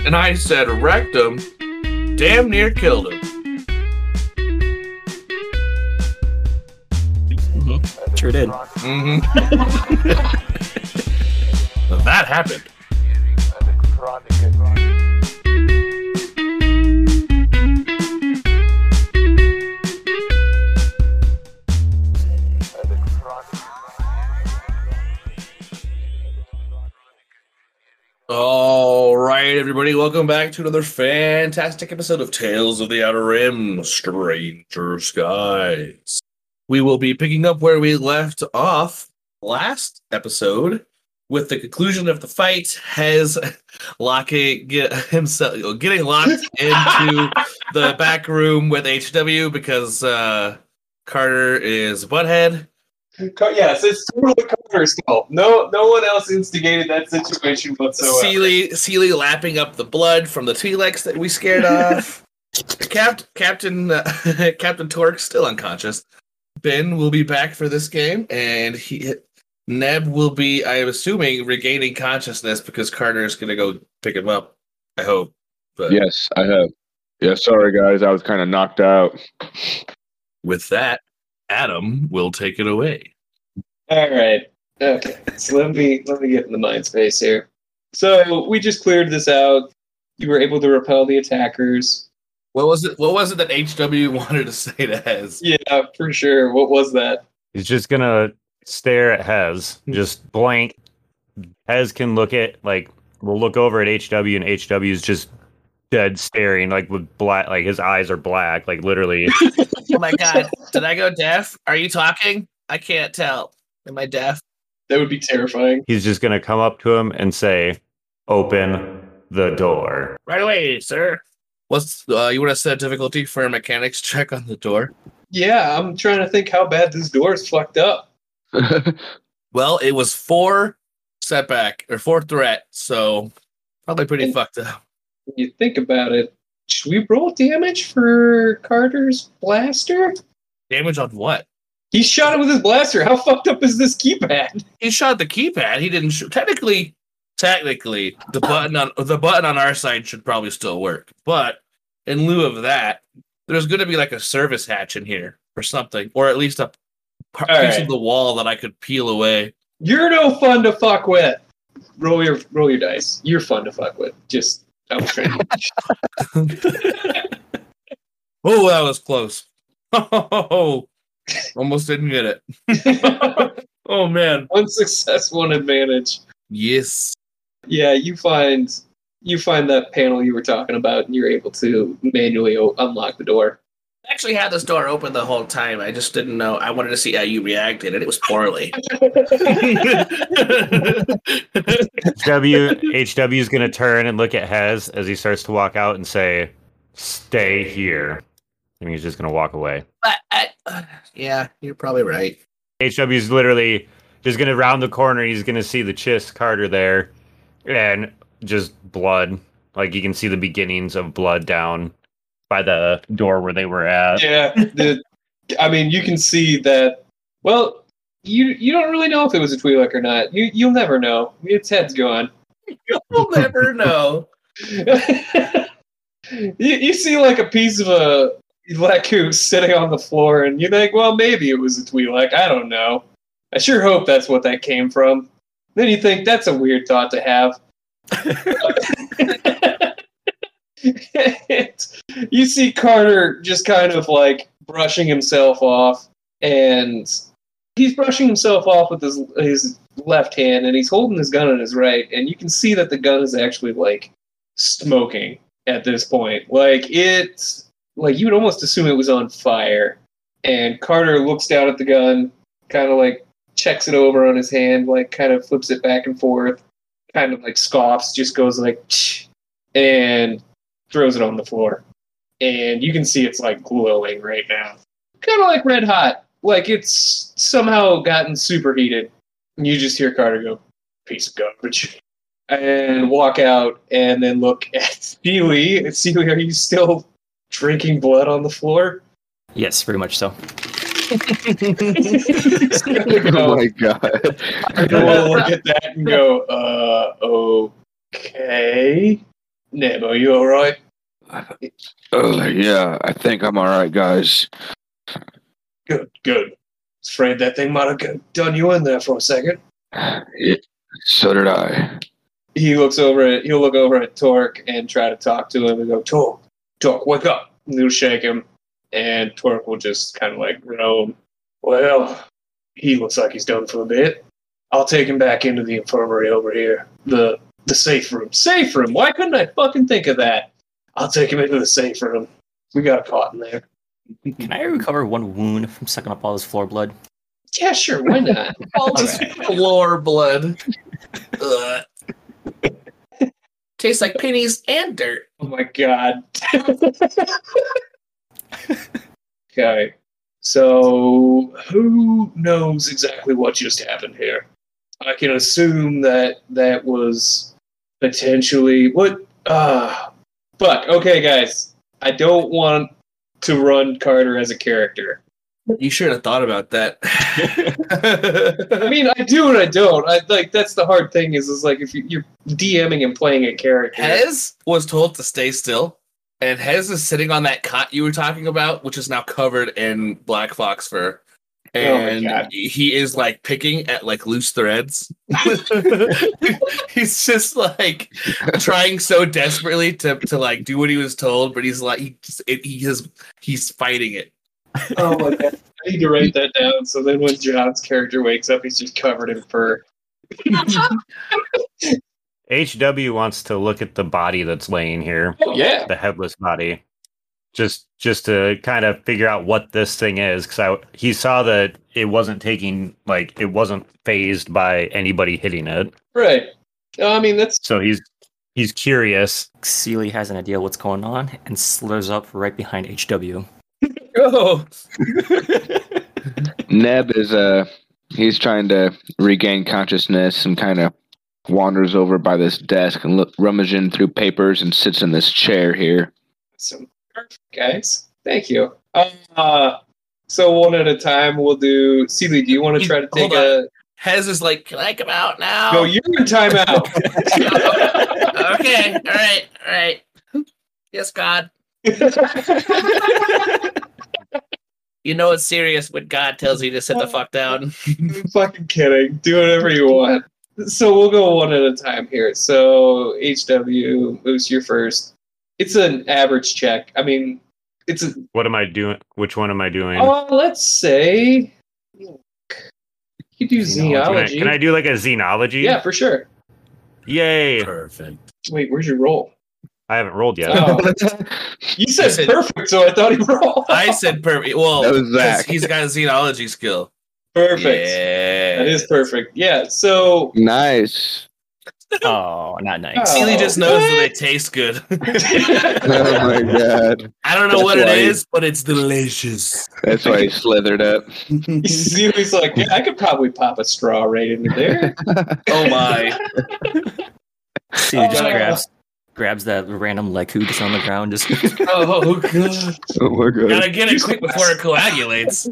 And I said, wrecked him. Damn near killed him. Mm-hmm. Sure did. Mm-hmm. That happened. All right, everybody, welcome back to another fantastic episode of Tales of the Outer Rim, Stranger Skies. We will be picking up where we left off last episode with the conclusion of the fight, Hez getting locked into the back room with HW because Carter is butthead. Yes, it's totally Carter's fault. No one else instigated that situation whatsoever. Seely lapping up the blood from the Twi'leks that we scared off. Captain Torque still unconscious. Ben will be back for this game, and Neb will be, I am assuming, regaining consciousness because Carter is going to go pick him up. I hope. But yes, I have. Yeah, sorry guys, I was kind of knocked out. With that, Adam will take it away. All right. Okay. So let me get in the mind space here. So we just cleared this out. You were able to repel the attackers. What was it that HW wanted to say to Hez? Yeah, for sure. What was that? He's just gonna stare at Hez, just blank. Hez can look we'll look over at HW, and HW's just dead staring, with black, his eyes are black, literally. Oh my god, did I go deaf? Are you talking? I can't tell. Am I deaf? That would be terrifying. He's just gonna come up to him and say, "Open the door." Right away, sir. What's you want to set difficulty for a mechanics check on the door? Yeah, I'm trying to think how bad this door is fucked up. Well, it was 4 setback or 4 threat, so probably pretty fucked up. When you think about it, should we roll damage for Carter's blaster? Damage on what? He shot it with his blaster. How fucked up is this keypad? He shot the keypad. He didn't shoot. Technically, the button on our side should probably still work. But in lieu of that, there's going to be a service hatch in here or something, or at least a piece of the wall that I could peel away. You're no fun to fuck with. Roll your dice. You're fun to fuck with. Just I was trying to... Oh, that was close. Oh, almost didn't get it. Oh man, 1 success, 1 advantage. Yes. Yeah, you find that panel you were talking about, and you're able to manually unlock the door. I actually had this door open the whole time. I just didn't know. I wanted to see how you reacted, and it was poorly. HW is going to turn and look at Hez as he starts to walk out and say, "Stay here." And he's just going to walk away. Yeah, you're probably right. HW is literally just going to round the corner. He's going to see the Chiss Carter there and just blood. You can see the beginnings of blood down by the door where they were at. Yeah, you can see that. Well, you don't really know if it was a Twi'lek or not. You'll never know. Its head's gone. You'll never know. you see a piece of a Leku sitting on the floor, and you think, well, maybe it was a Twi'lek. I don't know. I sure hope that's what that came from. Then you think that's a weird thought to have. You see Carter just kind of brushing himself off, and he's brushing himself off with his left hand, and he's holding his gun in his right, and you can see that the gun is actually smoking at this point. You would almost assume it was on fire. And Carter looks down at the gun, kind of checks it over on his hand, kind of flips it back and forth, kind of scoffs, just goes and throws it on the floor. And you can see it's glowing right now. Kind of red hot. It's somehow gotten superheated. And you just hear Carter go, "Piece of garbage." And walk out and then look at Seely. Seely, are you still drinking blood on the floor? Yes, very much so. Oh my god. I will look at that and go, okay. Neb, are you alright? Yeah, I think I'm all right, guys. Good, good. Afraid that thing might have done you in there for a second. Yeah, so did I. He'll look over at Torque and try to talk to him and go, Torque, wake up. And he'll shake him, and Torque will just kind of like groan. Well, he looks like he's done for a bit. I'll take him back into the infirmary over here. The safe room. Safe room! Why couldn't I fucking think of that? I'll take him into the safe room. We got caught in there. Can I recover one wound from sucking up all this floor blood? Yeah, sure, why not? All this floor blood. Ugh. Tastes like pennies and dirt. Oh my god. Okay. So, who knows exactly what just happened here? I can assume that was potentially what. Fuck. Okay, guys. I don't want to run Carter as a character. You should have thought about that. I mean, I do and I don't. I like that's the hard thing is like if you're DMing and playing a character. Hez was told to stay still, and Hez is sitting on that cot you were talking about, which is now covered in black fox fur. And he is like picking at like loose threads. He's just like trying so desperately to like do what he was told, but he's like he's fighting it. Oh my god. I need to write that down so then when John's character wakes up, he's just covered in fur. HW wants to look at the body that's laying here. Oh, yeah. The headless body. Just to kind of figure out what this thing is, because he saw that it wasn't phased by anybody hitting it. Right. I mean, that's... So he's curious. Seely has an idea what's going on and slithers up right behind HW. Oh. Neb is he's trying to regain consciousness and kind of wanders over by this desk and rummaging through papers and sits in this chair here. Some perfect, guys. Thank you. So one at a time, we'll do. Seely, do you want to try to take a? Hez is like, can I come out now? No, you're in timeout. Okay. All right. Yes, God. You know it's serious when God tells you to sit the fuck down. I'm fucking kidding. Do whatever you want. So we'll go one at a time here. So HW, Moose, you're first. It's an average check. I mean, it's a... What am I doing? Which one am I doing? Let's say... You do xenology. Can I do like a xenology? Yeah, for sure. Yay. Perfect. Wait, where's your roll? I haven't rolled yet. Oh. You said perfect, so I thought he rolled. I said perfect. Well, that was Zach. He's got a xenology skill. Perfect. Yeah. That is perfect. Yeah, so... Nice. Oh, not nice. Seely just knows that they taste good. Oh my god. I don't know what it is, but it's delicious. That's why he slithered up. Seely's like, yeah, I could probably pop a straw right into there. Oh my. Seely just grabs that random Leku just on the ground. Just Oh god. Oh my god. Gotta get it quick before it coagulates.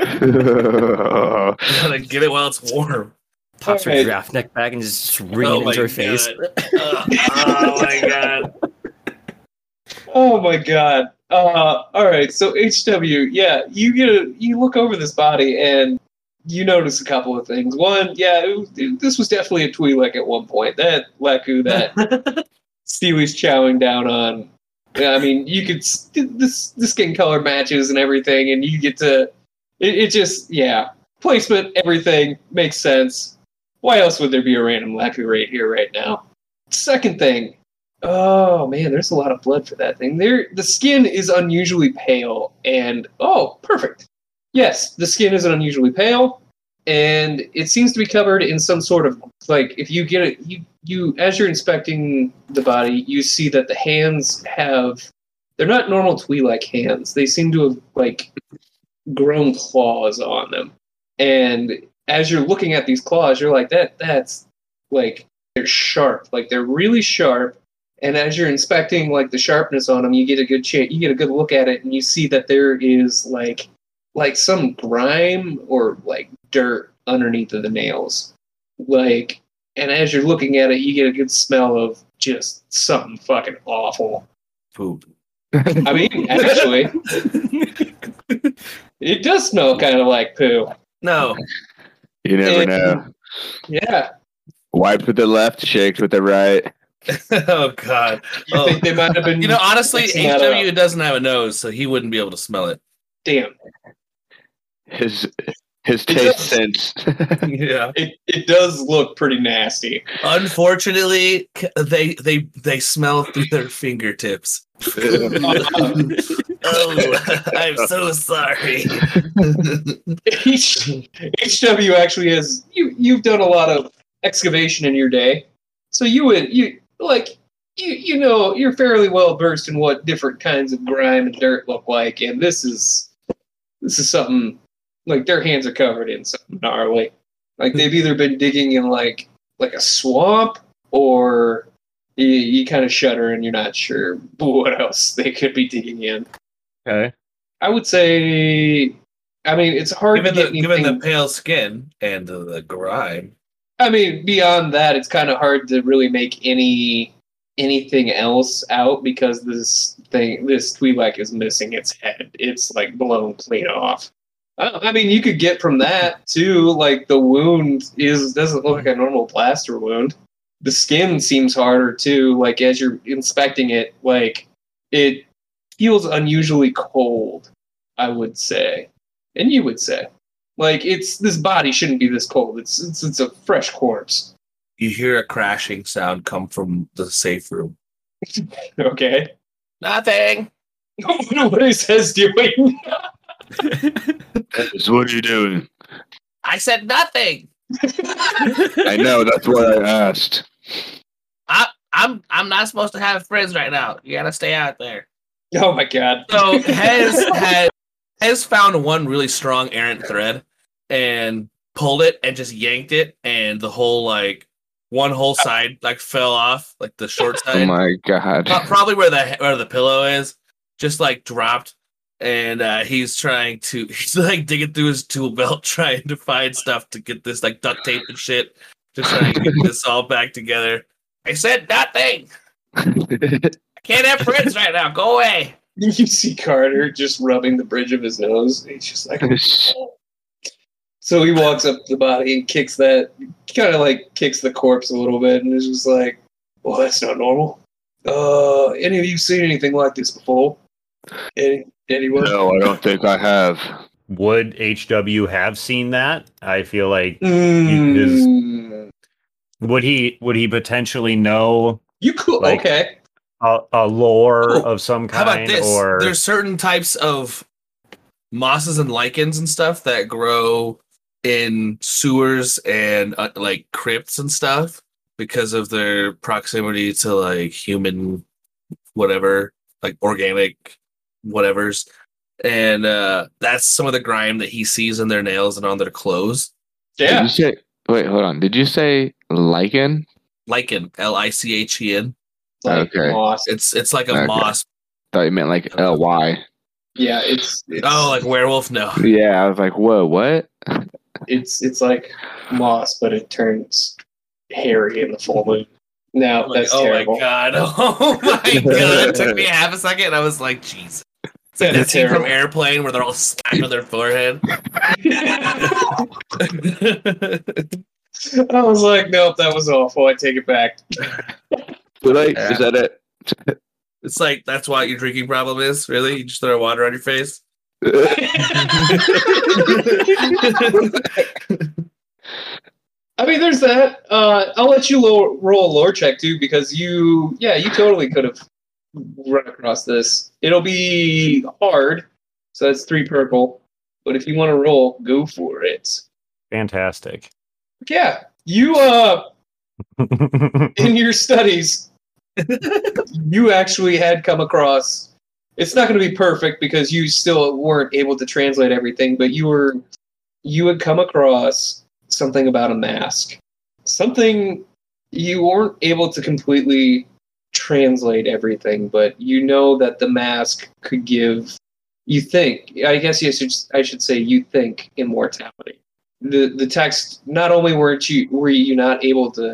Gotta get it while it's warm. pops her giraffe neck back and just ring it into her face. Oh my god. Oh my god. All right, so HW, yeah, you look over this body and you notice a couple of things. One, this was definitely a Twi'lek at one point. That Leku that Steely's chowing down on. I mean, you could the skin color matches and everything, and you get to it just placement, everything makes sense. Why else would there be a random Leku right here, right now? Second thing. Oh man, there's a lot of blood for that thing. The skin is unusually pale, and perfect. Yes, the skin is unusually pale, and it seems to be covered in some sort of if you get it, you as you're inspecting the body, you see that the hands they're not normal Twi'lek hands. They seem to have grown claws on them, and as you're looking at these claws, you're like that's they're sharp, they're really sharp. And as you're inspecting the sharpness on them, you get a good look at it, and you see that there is some grime or dirt underneath of the nails. and as you're looking at it, you get a good smell of just something fucking awful. Poop. I mean, actually, it does smell kind of like poo. No. You never And- know. Yeah. Wiped with the left, shaked with the right. Oh God. You think they might have been? You know, honestly, mixing that HW up? doesn't have a nose, so he wouldn't be able to smell it. Damn. His It taste does- sense. Yeah. It does look pretty nasty. Unfortunately, they smell through their fingertips. Oh, I'm so sorry. HW actually has you've done a lot of excavation in your day, so you know you're fairly well versed in what different kinds of grime and dirt look like, and this is something like their hands are covered in something gnarly. Like they've either been digging in like a swamp, or you kind of shudder and you're not sure what else they could be digging in. Okay. I would say, I mean, it's hard Given to get given the anything. pale skin and the grime, I mean, beyond that, it's kind of hard to really make anything else out this Twi'lek is missing its head. It's like blown clean off. I mean, you could get from that too. Like the wound doesn't look like a normal blaster wound. The skin seems harder too. Like as you're inspecting it, like it feels unusually cold. I would say, and you would say, like this body shouldn't be this cold. It's a fresh corpse. you hear a crashing sound come from the safe room. Okay. Nothing. What is his doing? So what are you doing? I said nothing. I know, that's what I asked. I'm not supposed to have friends right now. You gotta stay out there. Oh my god. So has found one really strong errant thread and pulled it and just yanked it, and the whole one whole side fell off, like the short Oh side. my god. Probably where the pillow is, just dropped, and he's digging through his tool belt trying to find stuff to get this duct tape and shit to try and get this all back together. I said nothing. I can't have friends right now. Go away. You see Carter just rubbing the bridge of his nose. He's just like, so he walks up to the body and kicks the corpse a little bit, and is just like, well, that's not normal. Any of you seen anything like this before? Anyone? No, I don't think I have. Would HW have seen that? I feel like Mm, would he potentially know you could. like- Okay. a lore Oh, of some How about kind, this? or There's certain types of mosses and lichens and stuff that grow in sewers and crypts and stuff because of their proximity to human whatever, organic whatevers. And that's some of the grime that he sees in their nails and on their clothes. Did Yeah. you say, wait, hold on. Did you say lichen? Lichen, Lichen. Okay. Moss. It's like a Okay. moss. Thought you meant like LY. Yeah. It's Oh, like werewolf? No. Yeah, I was like, whoa, what? it's like moss, but it turns hairy in the full moon. No, that's terrible. my god! Oh my god! It took me half a second. And I was like, "Jesus!" It's like that That's scene from terrible. Airplane where they're all smacked on their forehead. I was like, nope, that was awful. I take it back. Too late? Yeah. Is that it? It's like that's what your drinking problem is. Really, you just throw water on your face. I mean, there's that. I'll let you roll a lore check too, because you totally could have run across this. It'll be hard, so that's 3 purple. But if you want to roll, go for it. fantastic. Yeah, you in your studies, you actually had come across. It's not going to be perfect because you still weren't able to translate everything, but you had come across something about a mask. Something you weren't able to completely translate everything, but you know that the mask could give. You think? I guess I should say you think immortality. The text, not only were you not able to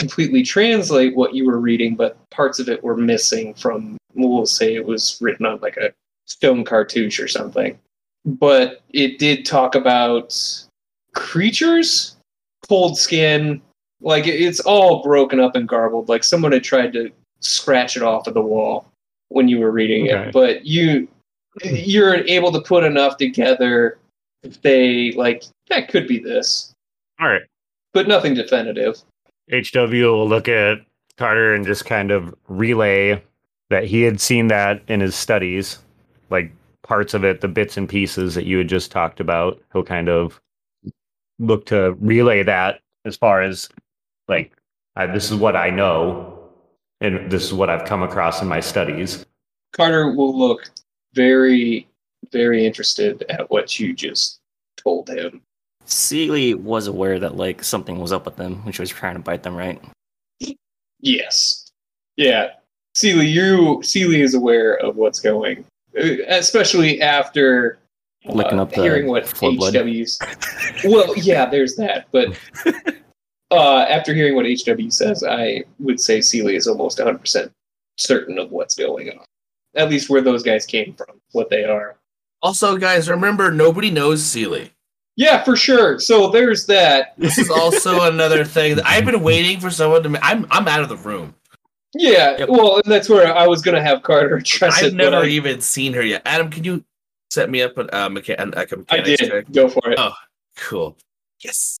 completely translate what you were reading, but parts of it were missing from, we'll say it was written on like a stone cartouche or something. But it did talk about creatures, cold skin, like it's all broken up and garbled, like someone had tried to scratch it off of the wall when you were reading it. But you're able to put enough together if they like, that could be this. All right. But nothing definitive. HW will look at Carter and just kind of relay that he had seen that in his studies, like parts of it, the bits and pieces that you had just talked about. He'll kind of look to relay that as far as like, this is what I know, and this is what I've come across in my studies. Carter will look very, very interested at what you just told him. Seeley was aware that like something was up with them when she was trying to bite them, right? Yes. Yeah. Seeley is aware of what's going, especially after looking up hearing what blood. HW's. Well, yeah, there's that, but after hearing what HW says, I would say Seeley is almost 100% certain of what's going on. At least where those guys came from, what they are. Also, guys, remember, nobody knows Seeley. Yeah, for sure. So there's that. This is also another thing that I've been waiting for someone to. I'm out of the room. Yeah, Yep. well, and that's where I was going to have Carter address it. I've never even seen her yet. Adam, can you set me up a mechanics I did. check? Go for it. Oh, cool. Yes.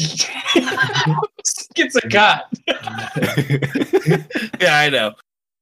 Gets a got. Yeah, I know.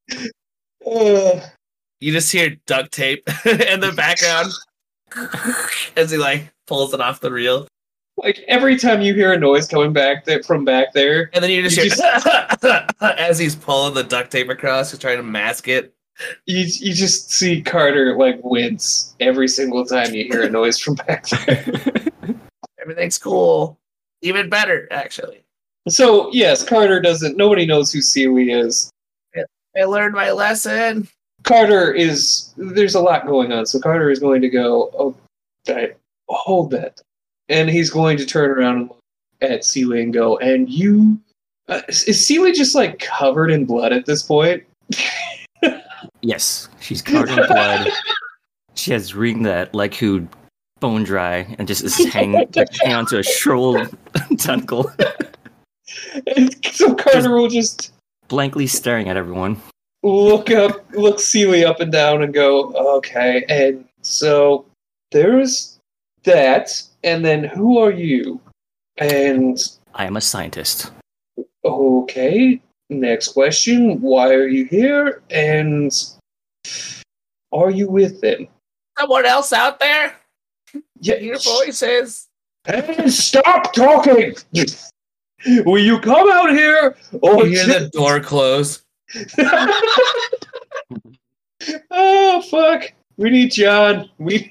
You just hear duct tape in the background as he like pulls it off the reel. Like every time you hear a noise coming back from back there, And then you just hear as he's pulling the duct tape across, he's trying to mask it. you just see Carter like wince every single time you hear a noise from back there. Everything's cool. Even better, actually. So yes, Carter doesn't. Nobody knows who Seeley is. I learned my lesson. Carter is. There's a lot going on, so Carter is going to go. Oh, hold that, and he's going to turn around and look at Seeley and go. And you, is Seeley just like covered in blood at this point? Yes, she's covered in blood. She has ring that like who bone dry and just is hanging onto a shriveled tentacle. And so Carter will just Blankly staring at everyone. look Seeley up and down and go, okay. And so there's that. And then who are you? And I am a scientist. okay, next question. Why are you here? And are you with them? Someone else out there? Yeah, Your voices. Hey, stop talking! Will you come out here? Or You hear the door close. Oh, fuck. We need John.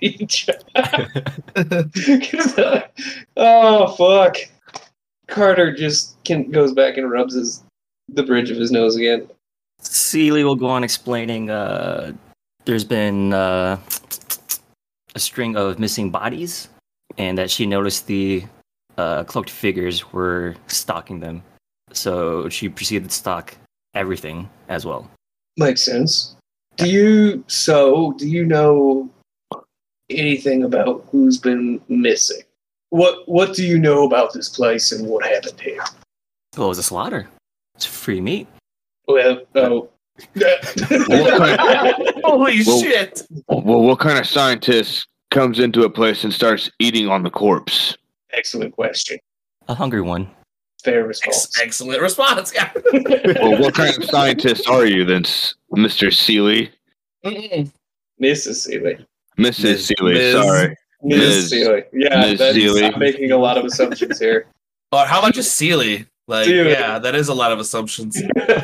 Oh, fuck. Carter just goes back and rubs the bridge of his nose again. Seeley will go on explaining there's been a string of missing bodies and that she noticed the cloaked figures were stalking them. So she proceeded to stalk everything as well. Makes sense. Do you know anything about who's been missing? What do you know about this place and what happened here? Well, it was a slaughter. It's free meat. Well, oh. Holy Well- shit. Well, what kind of scientist comes into a place and starts eating on the corpse? Excellent question. A hungry one. Fair response. Excellent response. Yeah. Well, what kind of scientist are you then, Mr. Seeley? Mm-mm. Mrs. Seeley. Mrs. Seeley, Ms. sorry. Ms. Ms. Seeley. Yeah, Ms. that's, Seeley. I'm making a lot of assumptions here. Or how about just Seeley? Like, Seeley. yeah, that is a lot of assumptions.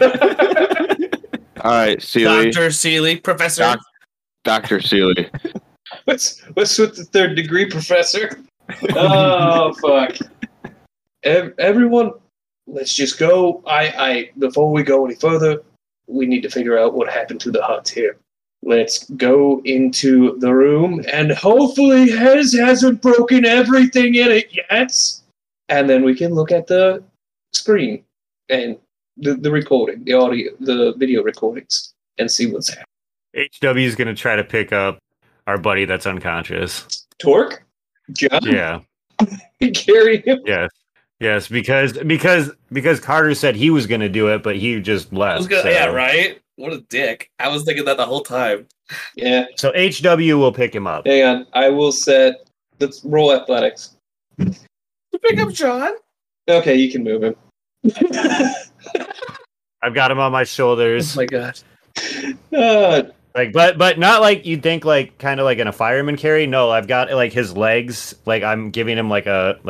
All right, Seeley. Dr. Seeley, Professor. Dr. Seeley. What's with the third degree, Professor? Oh, fuck. Everyone, let's just go. Before we go any further, we need to figure out what happened to the hut here. Let's go into the room, and hopefully Hez hasn't broken everything in it yet. And then we can look at the screen. And the recording, the audio, the video recordings, and see what's happening. HW is gonna try to pick up our buddy that's unconscious. Torque, John, Yeah. carry him. Yes, because Carter said he was gonna do it, but he just left. So. Yeah, right. What a dick! I was thinking that the whole time. Yeah, So HW will pick him up. hang on. I will set. Let's roll athletics. Pick up John. Okay, you can move him. I've got him on my Oh shoulders. my god. Like, but not like you'd think, like kind of like in a fireman carry. No, I've got like his legs. Like I'm giving him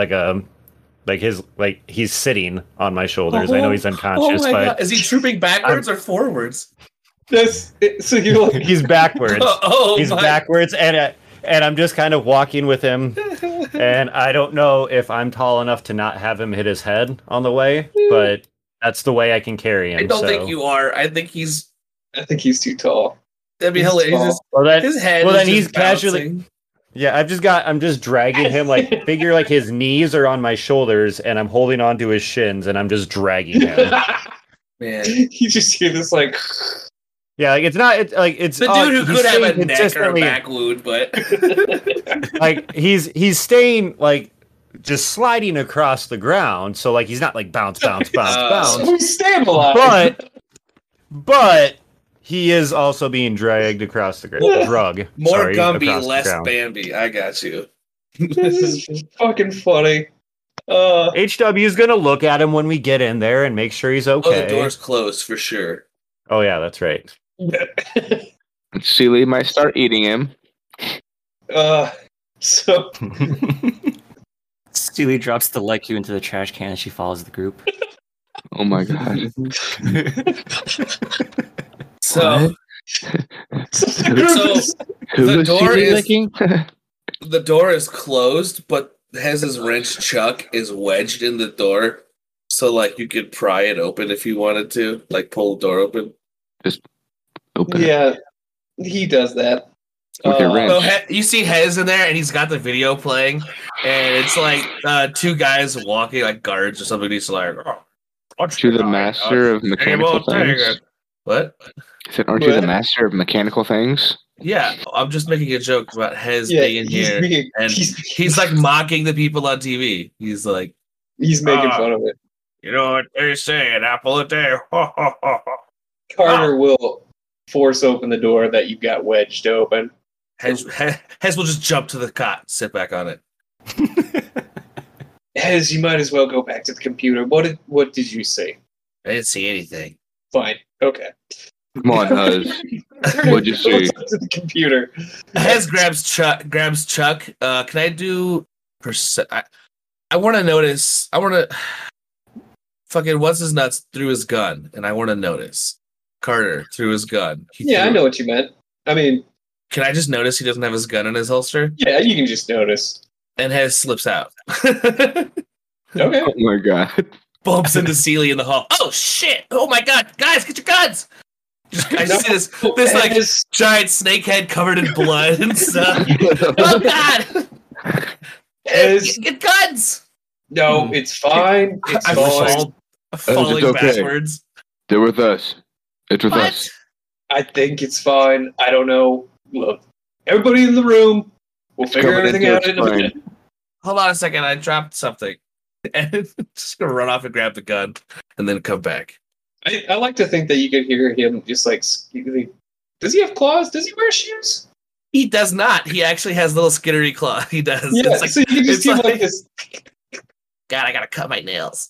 he's sitting on my shoulders. I know he's unconscious, Oh my but god. Is he trooping backwards or forwards? So you're like, he's backwards. He's my. backwards, and I'm just kind of walking with him. And I don't know if I'm tall enough to not have him hit his head on the way, but that's the way I can carry him. I don't think you are. I think he's. I think he's too tall. That'd be He's hilarious. tall. His head. Well, is then just he's casually. bouncing. Yeah, I'm just dragging him, like, figure like his knees are on my shoulders and I'm holding onto his shins and I'm just dragging him. Man. You just hear this like. Yeah, like it's The dude who he's could have a staying neck or a consistently- back wound, but like he's staying like just sliding across the ground, so like he's not like bounce, So bounce. he's stabilized. But he is also being dragged across the drug. more sorry, Gumby, across the less ground. Bambi. I got you. This is fucking funny. HW is gonna look at him when we get in there and make sure he's Oh, okay. the door's closed for sure. Oh yeah, that's right. Sealy might start eating him. So Steely drops the like you into the trash can as she follows the group. Oh my god. So so Who The was door Sealy is- licking? the door is closed, but Hez's wrench chuck is wedged in the door. So like you could pry it open if you wanted to, like pull the door open. Open it. yeah, he does that. With your wrench. So you see Hez in there, and he's got the video playing, and it's like two guys walking like guards or something. He's like, "Oh, Aren't you the master of mechanical things? What? I said, aren't you the master of mechanical things? Yeah, I'm just making a joke about Hez Yeah, being here, and he's like mocking the people on TV. He's like, he's making fun of it. you know what they say, an apple a day. Carter will force open the door that you've got wedged open. Hez will just jump to the cot, sit back on it. Hez, you might as well go back to the computer. What did you say? I didn't see anything. Fine. Okay. Come on, Huz. What'd you see? Goes up to the computer. Hez grabs Chuck. Can I do percent? I want to notice. I want to fucking what's his nuts threw his gun, and I want to notice Carter threw his gun. Yeah, I know what you meant. I mean, Can I just notice he doesn't have his gun in his holster? yeah, you can just notice. And Hez slips out. Okay. Oh my god. Bumps into Sealy in the hall. Oh shit! Oh my god, guys, get your guns! I just see this like Hez, giant snake head covered in blood and stuff. Oh god! Hez, Get guns! no, it's fine. It's I'm fine. falling It's okay. backwards. They're with us. It's with What? us. I think it's fine. I don't know. Look, everybody in the room. We'll figure coming everything into out its in a brain. minute. Hold on a second, I dropped something. And just gonna run off and grab the gun and then come back. I like to think that you could hear him just like. Does he have claws? Does he wear shoes? He does not. He actually has little skittery claw. He does. Yeah, It's like, so you can just it's see like, like- this. God, I gotta cut my nails.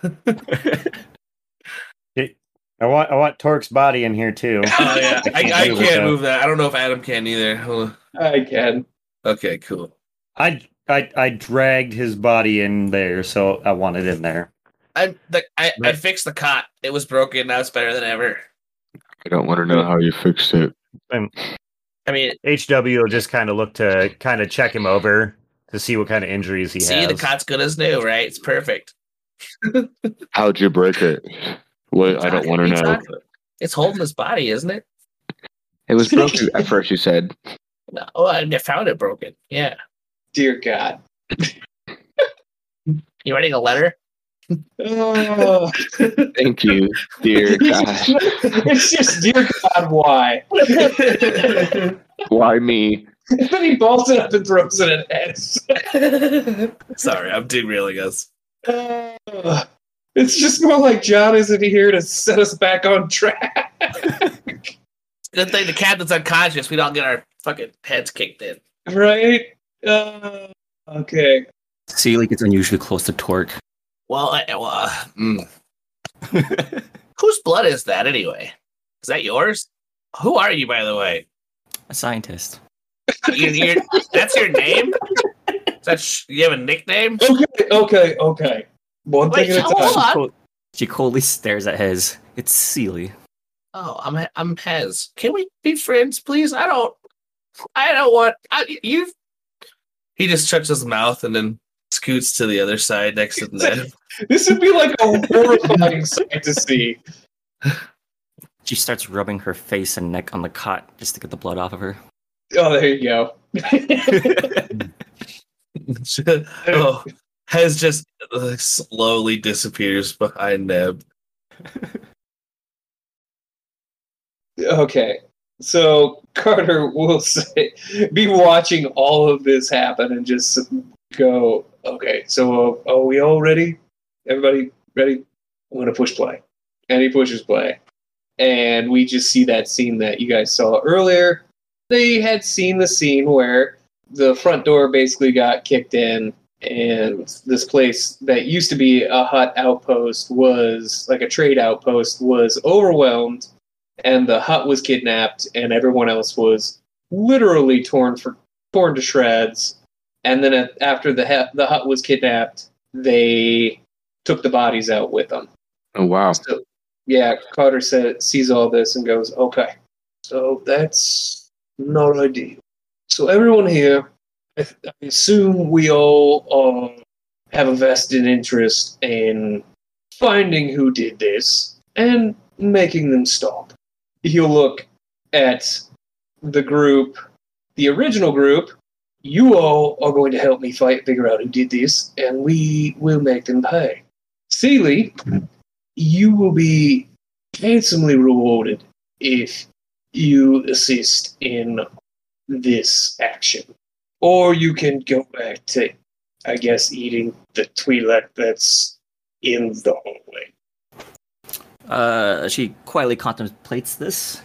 I want Torque's body in here too. Oh yeah, I can't move can't it. move that. I don't know if Adam can either. Hold on. I can. Okay, cool. I dragged his body in there, so I want it in there. I fixed the cot. It was broken. Now it's better than ever. I don't want to know how you fixed it. I mean, HW will just kind of look to kind of check him over to see what kind of injuries he see, has. the cot's good as new, right? It's perfect. How'd you break it? What? I don't want to know. It's holding his body, isn't it? It was broken at first, you said. No, I found it broken. Yeah. Dear God. You writing a letter? Oh. Thank you, dear God. It's just, dear God, why? Why me? And then he balls it up and throws it at Hez. Sorry, I'm derailing us. It's just more like John isn't here to set us back on track. Good thing the captain's unconscious. We don't get our fucking heads kicked in. Right? Okay. Sealy gets unusually close to Torque. Well, whose blood is that anyway? Is that yours? Who are you, by the way? A scientist. That's your name? You have a nickname? Okay. One Wait, thing at a hold time. on. She coldly stares at Hez. It's Sealy. Oh, I'm Hez. Can we be friends, please? I don't want you. He just shuts his mouth and then scoots to the other side next to Ned. This would be like a horrifying sight to see. She starts rubbing her face and neck on the cot just to get the blood off of her. Oh, there you go. Oh, Hez just slowly disappears behind Neb. Okay. So Carter will be watching all of this happen and just go, okay, so are we all ready? Everybody ready? I'm going to push play. And he pushes play. And we just see that scene that you guys saw earlier. They had seen the scene where the front door basically got kicked in, and this place that used to be a hut outpost was like a trade outpost was overwhelmed, and the hut was kidnapped, and everyone else was literally torn to shreds. And then after the hut was kidnapped, they took the bodies out with them. Oh, wow. So, yeah, Carter sees all this and goes, okay, so that's not ideal. So everyone here, I assume we all have a vested interest in finding who did this and making them stop. He'll look at the group, the original group. You all are going to help me figure out who did this, and we will make them pay. Sealy, you will be handsomely rewarded if you assist in this action. Or you can go back to, I guess, eating the Twi'lek that's in the hallway. She quietly contemplates this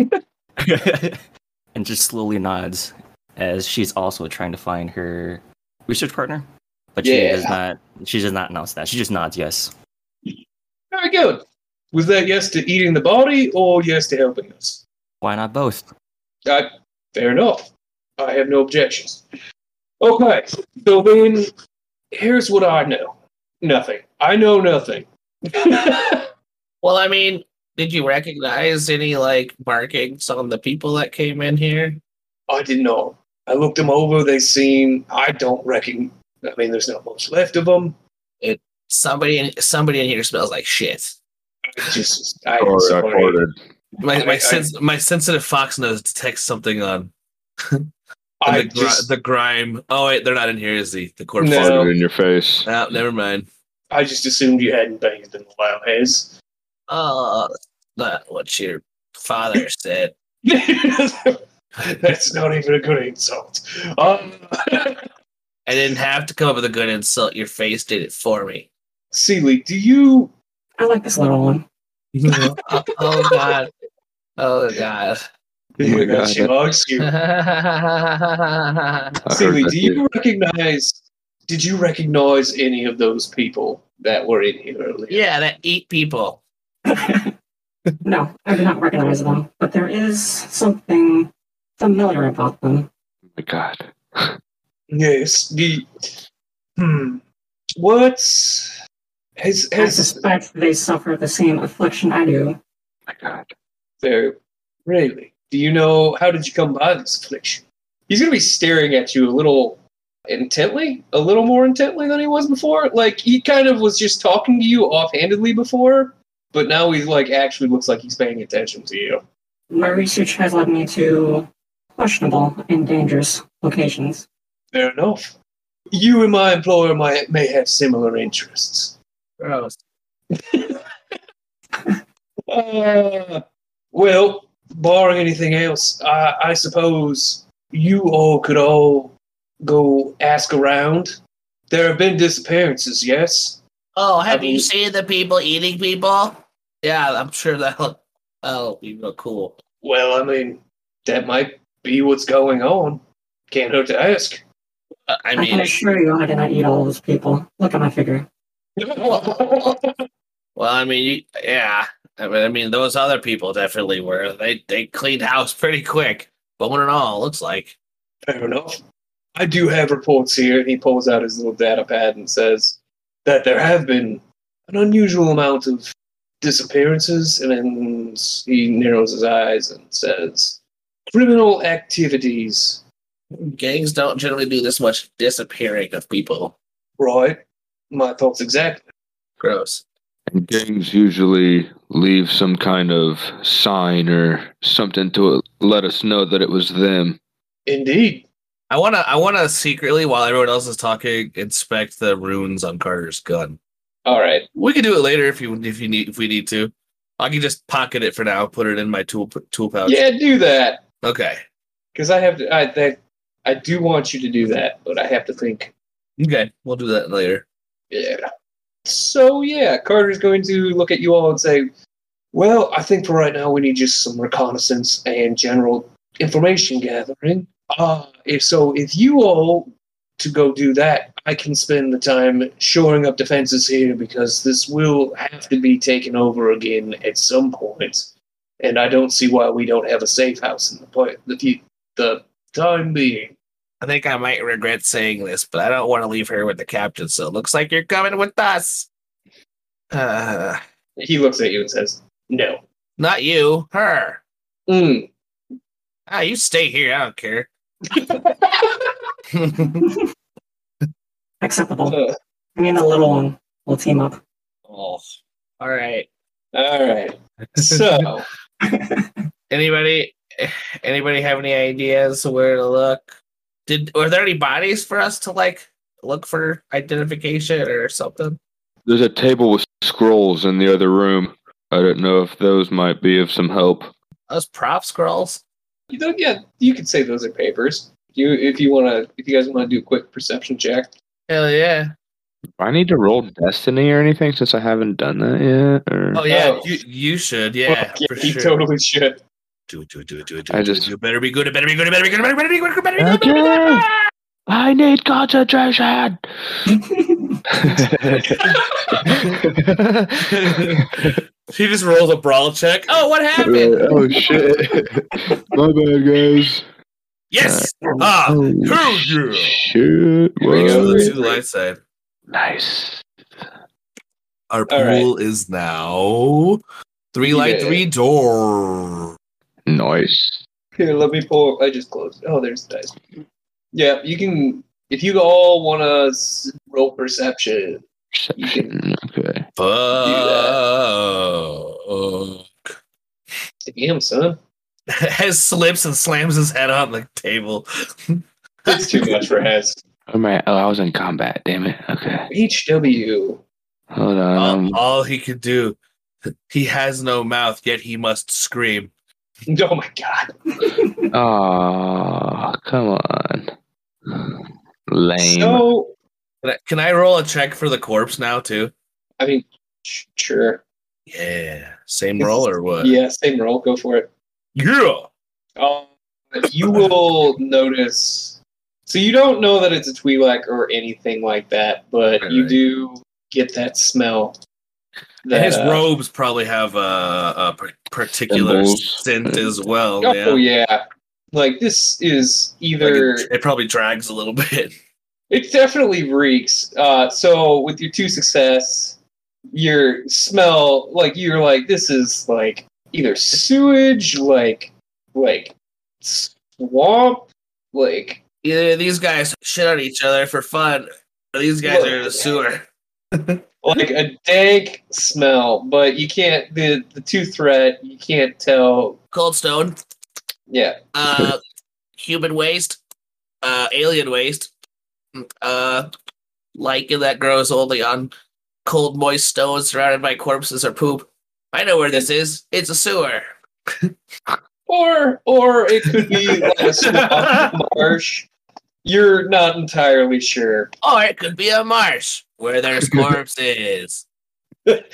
and just slowly nods as she's also trying to find her research partner. But she does not announce that. She just nods yes. Very good. Was that yes to eating the body or yes to helping us? Why not both? Fair enough. I have no objections. Okay, so then here's what I know. Nothing. I know nothing. Well, I mean, did you recognize any markings on the people that came in here? I didn't know. I looked them over. They seem. I don't reckon. I mean, there's not much left of them. Somebody in here smells like shit. I Recorded. My sensitive fox nose detects something on the grime. Oh wait, they're not in here, is he? The corpse. No. Farted in your face. Oh, never mind. I just assumed you hadn't bathed in a while, Hez. Oh, not what your father said. That's not even a good insult. I didn't have to come up with a good insult. Your face did it for me. Sealy, do you... I like this little one. Oh God. Oh God. my God. She likes you. Sealy, did you recognize any of those people that were in here earlier? Yeah, that eat people. No, I do not recognize them, but there is something familiar about them. Oh my God. Yes. What? I suspect they suffer the same affliction I do. Oh my God. Really? Do you know, how did you come by this affliction? He's going to be staring at you a little more intently than he was before. Like, he kind of was just talking to you offhandedly before, but now he's actually looks like he's paying attention to you. My research has led me to questionable and dangerous locations. Fair enough. You and my employer may have similar interests. Gross. Well, barring anything else, I suppose you all could all go ask around. There have been disappearances, yes? Oh, have I you mean- seen the people eating people? Yeah, I'm sure that'll be real cool. Well, I mean, that might be what's going on. Can't hurt to ask. I I can mean, assure you I did not eat all those people. Look at my figure. well, I mean, yeah. I mean, those other people definitely were. They cleaned house pretty quick. But one and all, looks like. Fair enough. I do have reports here, and he pulls out his little data pad and says that there have been an unusual amount of disappearances, and then he narrows his eyes and says, criminal activities. Gangs don't generally do this much disappearing of people. Right. My thoughts exactly. Gross. And gangs usually leave some kind of sign or something to let us know that it was them. Indeed. I wanna secretly, while everyone else is talking, inspect the runes on Carter's gun. All right. We can do it later if we need to. I can just pocket it for now, put it in my tool pouch. Yeah, do that. Okay. Because I have to. I do want you to do that, but I have to think. Okay. We'll do that later. Yeah. So yeah, Carter's going to look at you all and say, "Well, I think for right now we need just some reconnaissance and general information gathering. If you all to go do that, I can spend the time shoring up defenses here because this will have to be taken over again at some point, and I don't see why we don't have a safe house in the time being." I think I might regret saying this, but I don't want to leave her with the captain, so it looks like you're coming with us. He looks at you and says, "No." Not you, her. Mm. You stay here, I don't care. Acceptable. Uh, Me and the little one will team up. Oh. All right. all right. So Anybody have any ideas where to look? Were there any bodies for us to look for identification or something? There's a table with scrolls in the other room. I don't know if those might be of some help. Those prop scrolls? yeah, you could say those are papers. If you guys want to do a quick perception check. Hell yeah. Do I need to roll Destiny or anything since I haven't done that yet? Or? Oh yeah, Oh. you should, yeah, Well, for you sure. totally should. Do it. I just- You better be good. It better be good. It better be good. It better be good. It better be good. It better be good. Okay. I need concentration. He just rolls a brawl check. Oh, what happened? Oh shit! My bad, guys. Yes. Oh, Hell yeah. Shit! Make sure the What? two light side. Nice. Our All right. pool is now 3 light, Yeah. 3 door. Nice. Here, let me pull. I just closed. Oh, there's the dice. Yeah, you can. If you all want to roll perception, Perception. Okay. Fuck. damn son, Hez slips and slams his head on the table. it's too much for Hez. Oh, I was in combat. Damn it. Okay. HW. Hold on. All he could do. He has no mouth, yet he must scream. Oh my god. Oh, come on. Lame. So, Can I roll a check for the corpse now too? I mean, sure. Yeah. Same roll or what? Yeah, same roll. Go for it. Yeah. You will notice. So you don't know that it's a Twi'lek or anything like that, but you Right. do get that smell. And That, his robes probably have a particular Symbols. scent as well. Oh yeah. Like this is Like either it probably drags a little bit. it definitely reeks. So with your 2 success, your smell you're like this is like either sewage, like swamp, like Either these guys shit on each other for fun, or these guys are in the sewer. like a dank smell. But you can't the 2 threat. You can't tell. Cold Stone, Yeah. human waste, alien waste, lichen that grows only on cold, moist stones surrounded by corpses or poop. I know where this is. It's a sewer. Or it could be like a swamp marsh. You're not entirely sure. Or it could be a marsh where there's corpses. But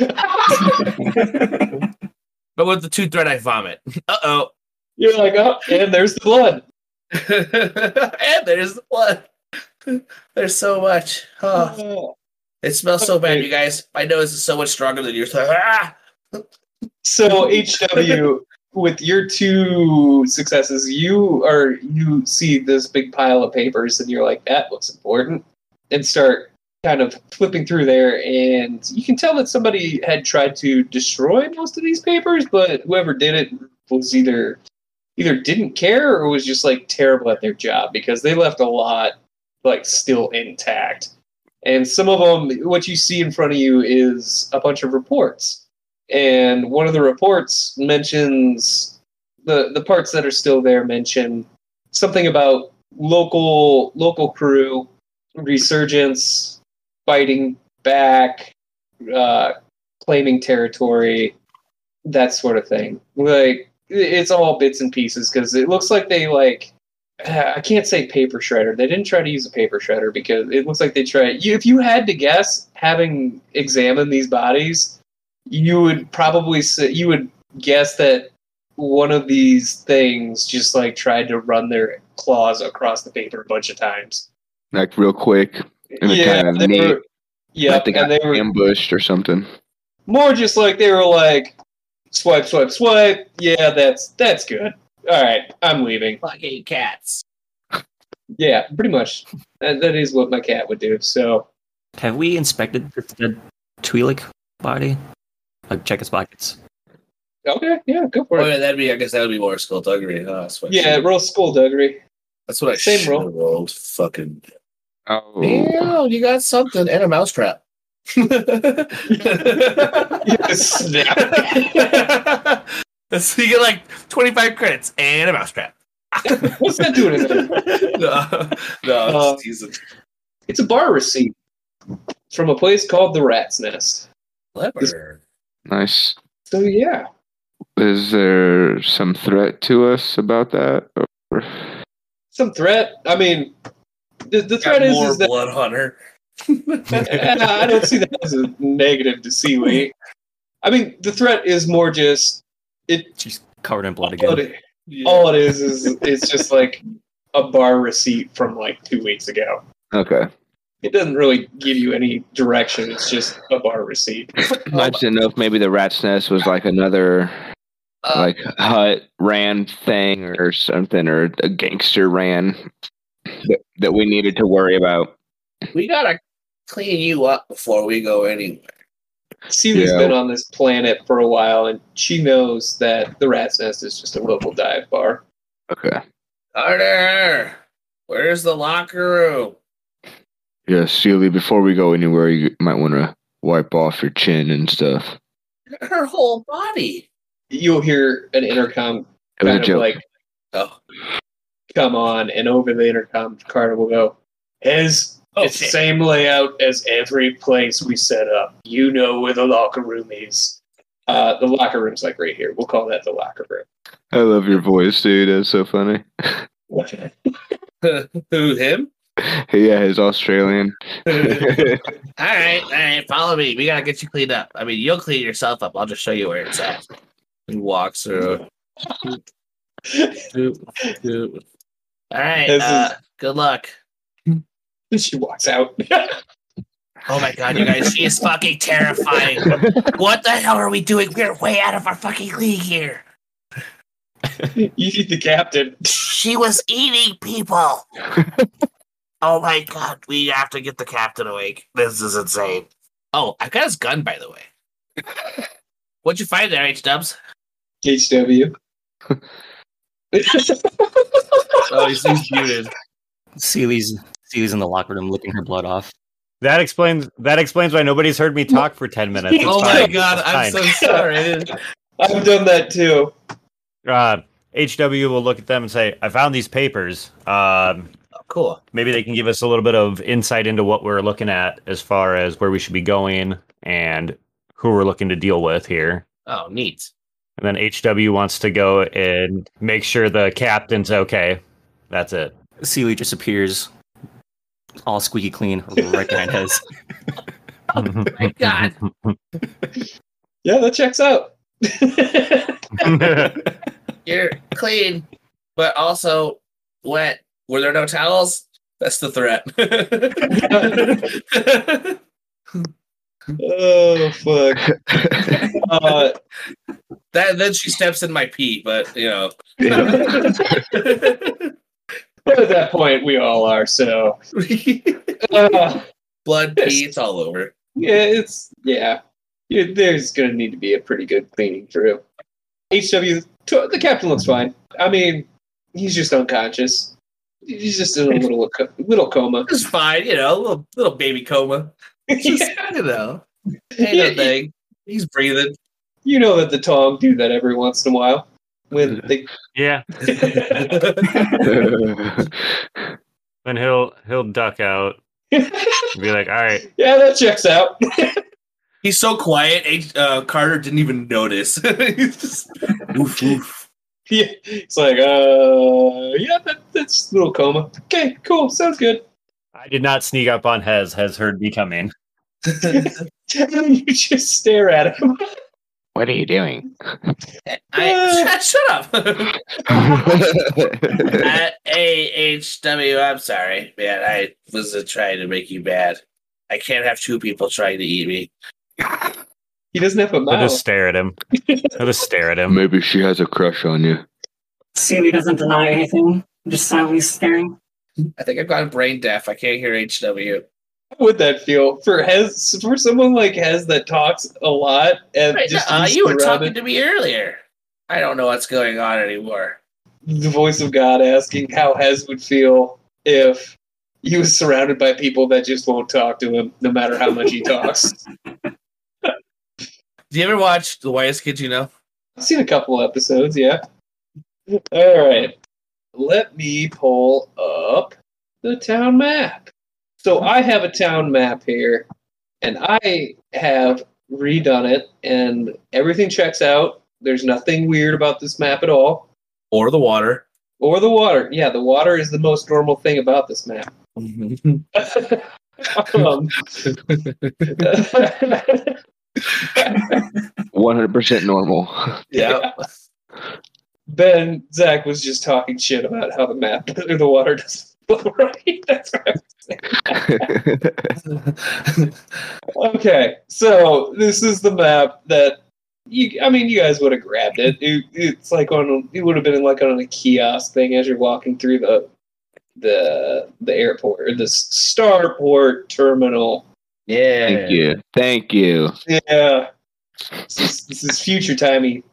with the 2 threat, I vomit. Uh-oh. You're like, oh, and there's the blood. And there's the blood. There's so much. Oh, it smells so bad, you guys. My nose is so much stronger than yours. Ah! So HW, with your 2 successes, you see this big pile of papers, and you're like, that looks important, and start kind of flipping through there, and you can tell that somebody had tried to destroy most of these papers, but whoever did it was either didn't care or was just like terrible at their job, because they left a lot like still intact. And some of them, what you see in front of you is a bunch of reports. And one of the reports mentions the parts that are still there mention something about local crew, resurgence, fighting back, claiming territory, that sort of thing. Like, it's all bits and pieces, because it looks like they I can't say paper shredder. They didn't try to use a paper shredder, because it looks like they tried. If you had to guess, having examined these bodies, you would probably guess that one of these things just like tried to run their claws across the paper a bunch of times, Like real quick. And yeah, kind of they neat. were, yeah, Like they got and they were ambushed or something. more just like they were like swipe, swipe, swipe. Yeah, that's good. All right, I'm leaving. Fucking cats. Yeah, pretty much. That is what my cat would do. So Have we inspected the Twi'lek body? Like, check his pockets. okay, yeah, go for Oh, it. yeah, I guess that would be more skullduggery. Huh? That's what Yeah, roll skullduggery. that's what I same should roll. have rolled. Fucking. Oh. Yeah, you got something and a mousetrap. Snap. So you get like 25 credits and a mousetrap. What's that doing in there? No, just teasing. It's a bar receipt from a place called the Rat's Nest. Clever. Nice. So yeah, Is there some threat to us about that? Or... some threat. I mean, the Got threat more is that blood hunter. I don't see that as a negative to Sealy. I mean, the threat is more just She's covered in blood all again. all it is it's just like a bar receipt from like 2 weeks ago. Okay. It doesn't really give you any direction. It's just a bar receipt. I just didn't know if maybe the Rat's Nest was like another like hut ran thing or something, or a gangster ran that we needed to worry about. We gotta clean you up before we go anywhere. Sealy's Yeah. been on this planet for a while, and she knows that the Rat's Nest is just a local dive bar. Okay. Carter, where's the locker room? Yeah, Sealy, before we go anywhere, you might want to wipe off your chin and stuff. Her whole body. You'll hear an intercom It was a kind of joke. like Oh, come on, and over the intercom, Carter will go, it's the shit. same layout as every place we set up. You know where the locker room is. The locker room's like right here. We'll call that the locker room. I love your voice, dude. That's so funny. Who, him? Yeah, he's Australian. All right, follow me. We gotta get you cleaned up. I mean, you'll clean yourself up. I'll just show you where it's at. He walks through. All right, This is- good luck. She walks out. Oh my god, you guys, she is fucking terrifying. What the hell are we doing? We're way out of our fucking league here. You need the captain. She was eating people. Oh my god, we have to get the captain awake. This is insane. Oh, I got his gun, by the way. What'd you find there, H-Dubs? HW. Oh, he's muted. Sealy's in the locker room licking her blood off. That explains why nobody's heard me talk for 10 minutes. It's Oh my fine. god, It's I'm fine. so sorry. I've done that too. HW will look at them and say, I found these papers. Oh, cool. Maybe they can give us a little bit of insight into what we're looking at as far as where we should be going. and who we're looking to deal with here. Oh, neat. And then HW wants to go and make sure the captain's okay. That's it. Sealy just appears, all squeaky clean, right behind Hez. Oh my god. Yeah, that checks out. You're clean, but also wet. Were there no towels? That's the threat. Oh fuck. Then she steps in my pee, but But at that point, we all are. So blood, pee, it's all over. There's gonna need to be a pretty good cleaning through. HW, the captain looks fine. I mean, he's just unconscious. He's just in a little coma. It's fine, little baby coma. Just, ain't no thing. He's breathing. You know that the Tong do that every once in a while when they. Yeah. Then he'll duck out and be like, all right. Yeah, that checks out. He's so quiet. Carter didn't even notice. He's just oof, oof. Yeah, it's like, that's a little coma. Okay, cool, sounds good. I did not sneak up on Hez. Hez heard me come in. You just stare at him. What are you doing? Shut up. AHW, I'm sorry, man. I wasn't trying to make you bad. I can't have two people trying to eat me. He doesn't have a I'll mouth. just stare at him. Maybe she has a crush on you. Sealy doesn't deny anything, just silently staring. I think I've gotten brain deaf. I can't hear HW. How would that feel for someone like Hez that talks a lot and You were talking to me earlier. I don't know what's going on anymore. The voice of God asking how Hez would feel if he was surrounded by people that just won't talk to him, no matter how much he talks. Do you ever watch The Whitest Kids You Know? I've seen a couple episodes, yeah. All right. Let me pull up the town map. So I have a town map here, and I have redone it, and everything checks out. There's nothing weird about this map at all. Or the water. Or the water. Yeah, the water is the most normal thing about this map. 100% normal. Yeah. Ben, Zach was just talking shit about how the map or the water doesn't flow right. That's right. Okay, so this is the map that you guys would have grabbed it. It's like it would have been like on a kiosk thing as you're walking through the airport or the starport terminal. Yeah. Thank you. Yeah. This is future time.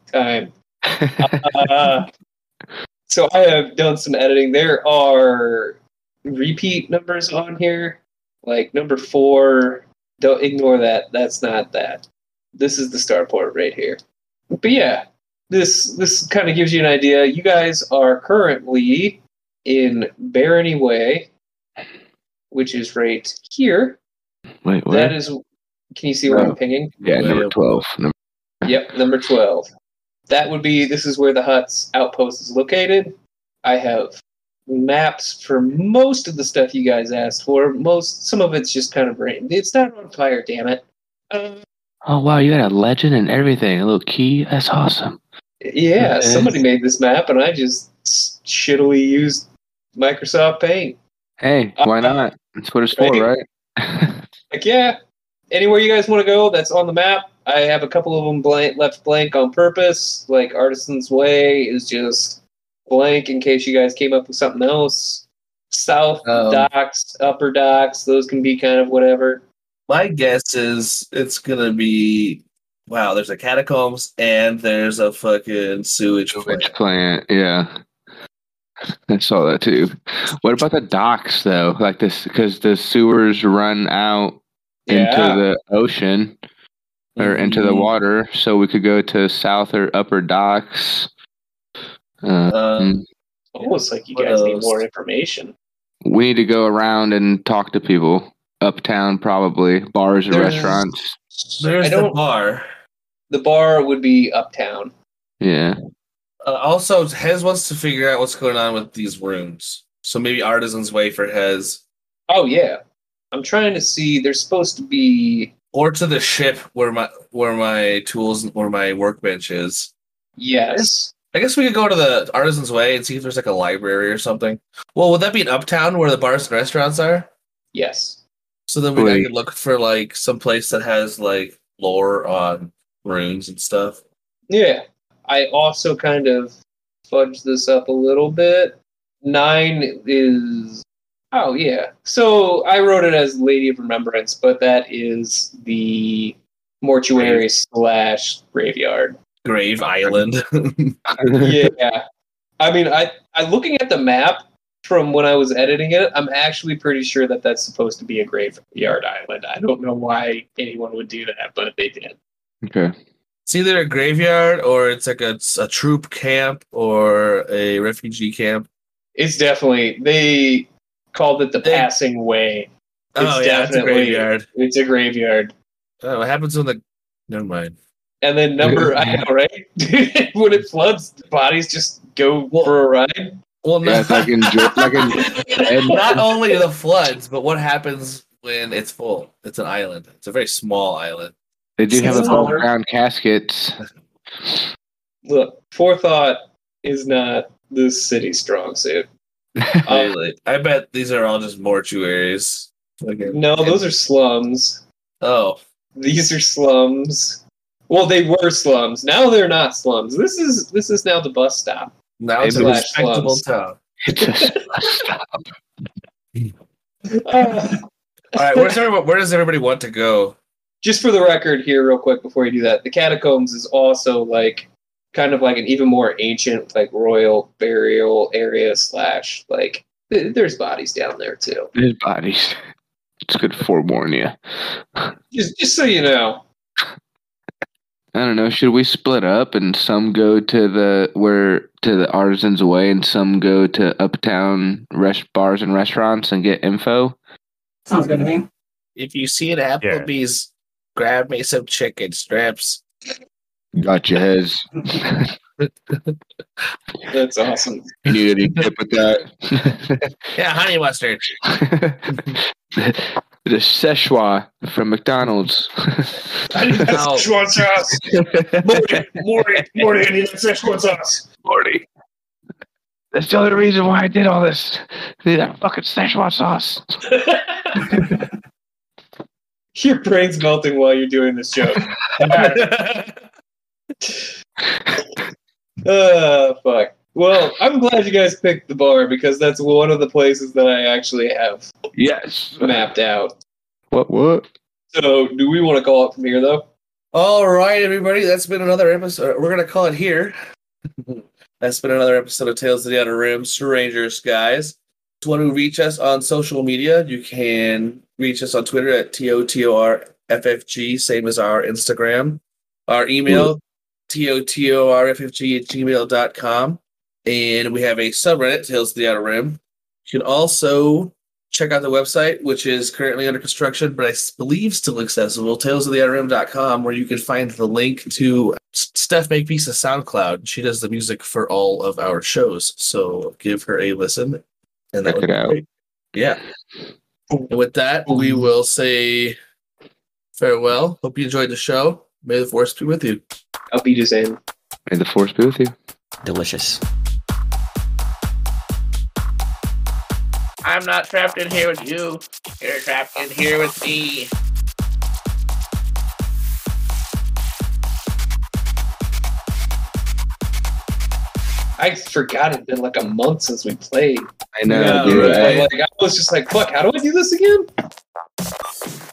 So I have done some editing. There are repeat numbers on here, like number 4. Don't ignore that. That's not that. This is the starport right here. But yeah, this kind of gives you an idea. You guys are currently in Barony Way, which is right here. Wait, what? That is. Can you see where I'm pinging? Yeah, number 12. Yep, number 12. This is where the Hutt's outpost is located. I have maps for most of the stuff you guys asked for. Some of it's just kind of rain. It's not on fire, damn it. Oh, wow, you got a legend and everything. A little key. That's awesome. Yeah, somebody made this map, and I just shittily used Microsoft Paint. Hey, why not? That's what it's for, right? Like, yeah, anywhere you guys want to go that's on the map. I have a couple of them left blank on purpose. Like Artisan's Way is just blank in case you guys came up with something else. South docks, upper docks, those can be kind of whatever. My guess is it's gonna be there's a catacombs and there's a fucking sewage plant. Yeah. I saw that too. What about the docks though? Like this, because the sewers run out into the ocean or into the water, so we could go to south or upper docks. Almost like you guys need more information. We need to go around and talk to people uptown, probably bars or restaurants. There's I the don't. bar. The bar would be uptown. Yeah. Also, Hez wants to figure out what's going on with these rooms. So maybe Artisan's Way for Hez. Oh yeah, I'm trying to see. There's supposed to be. Or to the ship where my tools or my workbench is. Yes. I guess we could go to the Artisan's Way and see if there's like a library or something. Well, would that be in Uptown where the bars and restaurants are? Yes. So then I could look for like some place that has like lore on runes and stuff. Yeah. I also kind of fudged this up a little bit. 9 is. Oh yeah. So I wrote it as Lady of Remembrance, but that is the mortuary / graveyard. Grave Island. Yeah. I mean, I looking at the map from when I was editing it, I'm actually pretty sure that that's supposed to be a graveyard island. I don't know why anyone would do that, but they did. Okay. It's either a graveyard or it's like a troop camp or a refugee camp. It's definitely they called it the passing way. It's a graveyard. It's a graveyard. Oh, what happens when the? Never mind. And then I know, right? When it floods, the bodies just go for a ride. Well, Yeah, it's like not only the floods, but what happens when it's full? It's an island. It's a very small island. They do have It's above taller. ground caskets. Look, forethought is not the city's strong suit. I bet these are all just mortuaries. No, those are slums. Oh, These are slums. Well, they were slums. Now they're not slums. This is now the bus stop. now it's a Slash respectable slums. town. It's a stop. All right, where does everybody want to go? Just for the record here, real quick, before you do that, the catacombs is also like kind of like an even more ancient, like royal burial area / like there's bodies down there too. There's bodies. It's good to forewarn you. Just so you know. I don't know. Should we split up and some go to the Artisan's Way and some go to uptown bars and restaurants and get info? Sounds good to me. If you see an Applebee's, grab me some chicken strips. Gotcha, Hez. That's awesome. You need any tip with that? Yeah, honey mustard. The Szechuan from McDonald's. I need that Ow. Szechuan sauce. Morty, I need that Szechuan sauce. Morty. That's the only reason why I did all this. I need that fucking Szechuan sauce. Your brain's melting while you're doing this joke. Fuck. Well, I'm glad you guys picked the bar because that's one of the places that I actually have Yes. mapped out. What? So, do we want to call it from here, though? All right, everybody, that's been another episode. We're gonna call it here. That's been another episode of Tales of the Outer Rim, Strangers, guys. If you want to reach us on social media, you can reach us on Twitter at TOTORFFG, same as our Instagram. Our email, TOTORFFG@gmail.com. And we have a subreddit, Tales of the Outer Rim. You can also check out the website, which is currently under construction, but I believe still accessible, talesoftheouterrim.com, where you can find the link to Steph Makepeace's SoundCloud. She does the music for all of our shows, so give her a listen. And that Check would it be out. great. Yeah. And with that, we will say farewell. Hope you enjoyed the show. May the force be with you. I'll be just in. May the force be with you. Delicious. I'm not trapped in here with you. You're trapped in here with me. I forgot it'd been like a month since we played. I know, Yeah, dude. right. Like, I was just like, fuck, how do I do this again?